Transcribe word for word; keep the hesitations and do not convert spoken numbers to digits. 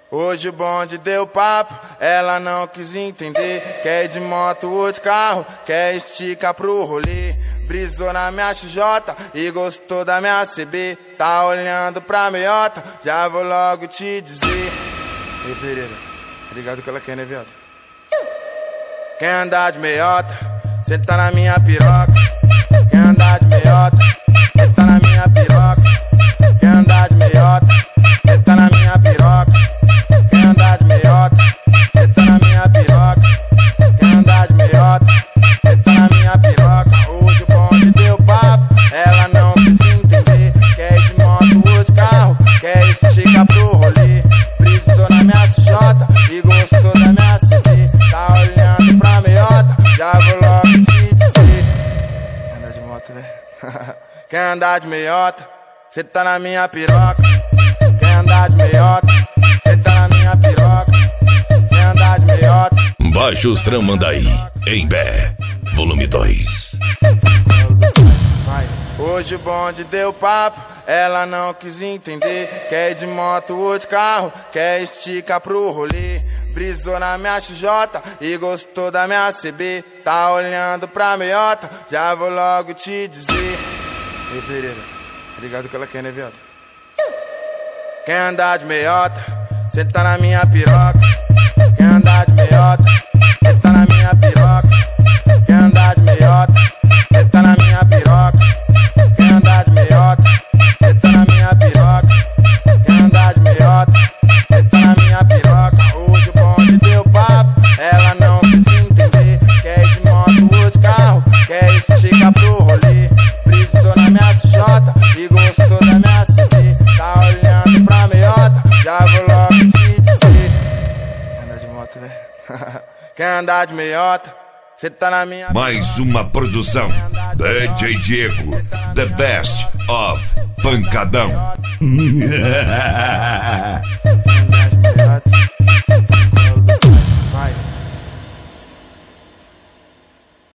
Hoje o bonde deu papo, ela não quis entender. Quer ir de moto ou de carro, quer esticar pro rolê. Brisou na minha X J e gostou da minha C B. Tá olhando pra meiota, já vou logo te dizer. Ei Pereira, ligado que ela quer, né viado? Quer andar de meiota, cê tá na minha piroca. Quer andar de meiota, cê tá na minha piroca. Quer andar de meiota, cê tá na minha piroca. Quer andar de meiota, cê tá na minha piroca. Quer andar de meiota, cê tá na minha piroca. Hoje o bonde deu papo, ela não quis entender. Quer ir de moto ou de carro, quer esticar pro rolê. Brisou na minha C J e gostou da minha C B. Tá olhando pra meiota, já vou logo te dizer. Quer andar de moto, né? Quer andar de meiota, cê tá na minha piroca. Quer andar de meiota, cê tá na minha piroca. Quer andar de meiota. Baixos Tramandaí, em Bé, volume dois. Hoje o bonde deu papo, ela não quis entender. Quer ir de moto ou de carro, quer esticar pro rolê. Brisou na minha X J e gostou da minha C B. Tá olhando pra meiota, já vou logo te dizer. Ei Pereira, ligado que ela quer, né viado? Quer andar de meiota, cê tá na minha piroca. Quer andar de meiota, cê tá na minha piroca. Quer andar de meiota, cê tá na minha piroca. Quer andar de meiota, cê tá na minha piroca. Quer andar de meiota, cê tá na minha piroca. Hoje o bonde deu papo, ela não quis entender. Quer ir de moto ou de carro, quer esticar pro rolê. Brisou na minha C J e gostou da minha C B. Tá olhando pra meiota, já vou logo te dizer. Quer andar de moto, né? Quer andar de meiota, cê tá na minha. Mais uma produção D J Diego, The Best of Pancadão.